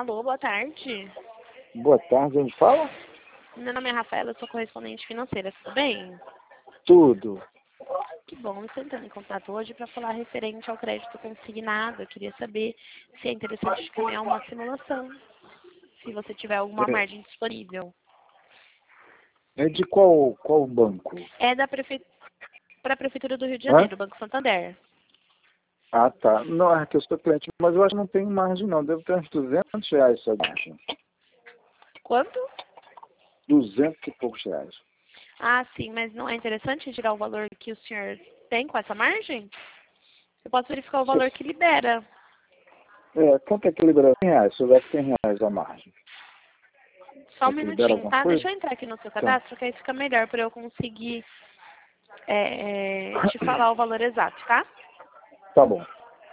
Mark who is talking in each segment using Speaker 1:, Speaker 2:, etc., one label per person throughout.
Speaker 1: Alô, boa tarde.
Speaker 2: Boa tarde, onde fala?
Speaker 1: Meu nome é Rafaela, eu sou correspondente financeira, tudo bem?
Speaker 2: Tudo.
Speaker 1: Que bom, estou entrando em contato hoje para falar referente ao crédito consignado. Eu queria saber se é interessante te caminhar uma simulação, se você tiver alguma margem disponível.
Speaker 2: É de qual banco?
Speaker 1: É para a Prefeitura do Rio de Janeiro, Banco Santander.
Speaker 2: Ah, tá. Não, é que eu sou cliente, mas eu acho que não tem margem não. Devo ter uns R$200 só de margem.
Speaker 1: Quanto?
Speaker 2: 200 e poucos reais.
Speaker 1: Ah, sim, mas não é interessante tirar o valor que o senhor tem com essa margem? Eu posso verificar o valor que libera.
Speaker 2: Quanto é que libera R$100? Se houver R$100 a margem.
Speaker 1: Só um
Speaker 2: É que libera
Speaker 1: minutinho,
Speaker 2: alguma
Speaker 1: tá?
Speaker 2: coisa?
Speaker 1: Deixa eu entrar aqui no seu cadastro, que aí fica melhor para eu conseguir te falar o valor exato, tá?
Speaker 2: Tá bom.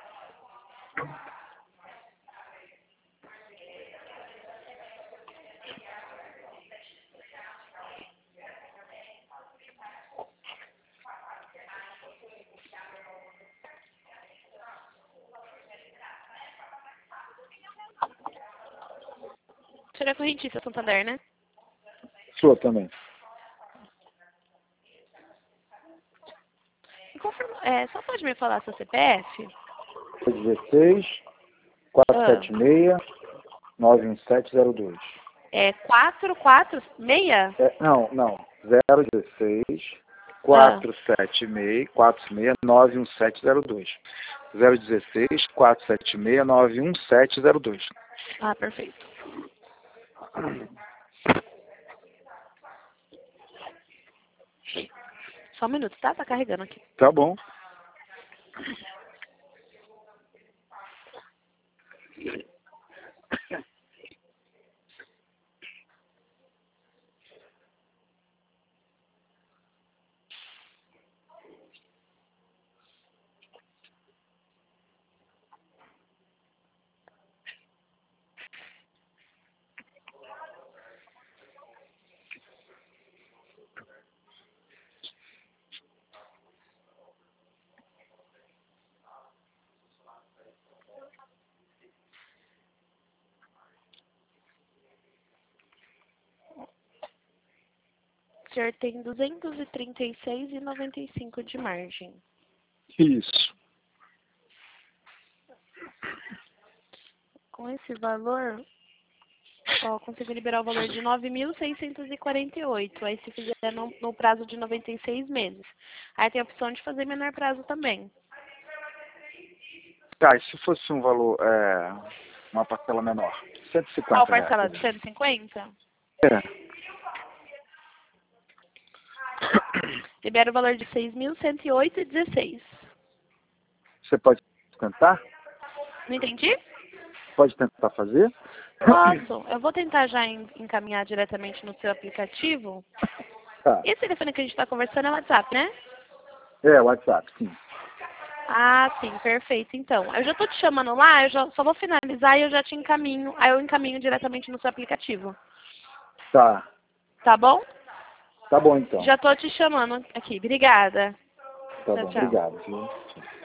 Speaker 1: O senhor é correntista Santander, né?
Speaker 2: Sua também.
Speaker 1: E só pode me falar seu CPF?
Speaker 2: 16 476 91702.
Speaker 1: 446?
Speaker 2: Não. 016 476 91702. 016 476 91702.
Speaker 1: Ah, perfeito. Só um minuto, tá? Tá carregando aqui.
Speaker 2: Tá bom.
Speaker 1: O senhor tem 236,95 de margem.
Speaker 2: Isso.
Speaker 1: Com esse valor, ó, consigo liberar o valor de 9.648. Aí se fizer no prazo de 96 meses. Aí tem a opção de fazer menor prazo também.
Speaker 2: Tá, e se fosse um valor, uma parcela menor? R$150.
Speaker 1: Qual parcela de 150?
Speaker 2: É.
Speaker 1: Libera o valor de 6.108,16.
Speaker 2: Você pode tentar?
Speaker 1: Não entendi?
Speaker 2: Pode tentar fazer?
Speaker 1: Posso. Eu vou tentar já encaminhar diretamente no seu aplicativo.
Speaker 2: Tá.
Speaker 1: Esse telefone que a gente está conversando é o WhatsApp, né?
Speaker 2: É, WhatsApp, sim.
Speaker 1: Ah, sim, perfeito. Então, eu já tô te chamando lá, só vou finalizar e eu já te encaminho. Aí eu encaminho diretamente no seu aplicativo.
Speaker 2: Tá.
Speaker 1: Tá bom?
Speaker 2: Tá bom, então.
Speaker 1: Já tô te chamando aqui. Obrigada.
Speaker 2: Tá
Speaker 1: Tchau,
Speaker 2: bom,
Speaker 1: tchau.
Speaker 2: obrigado, viu?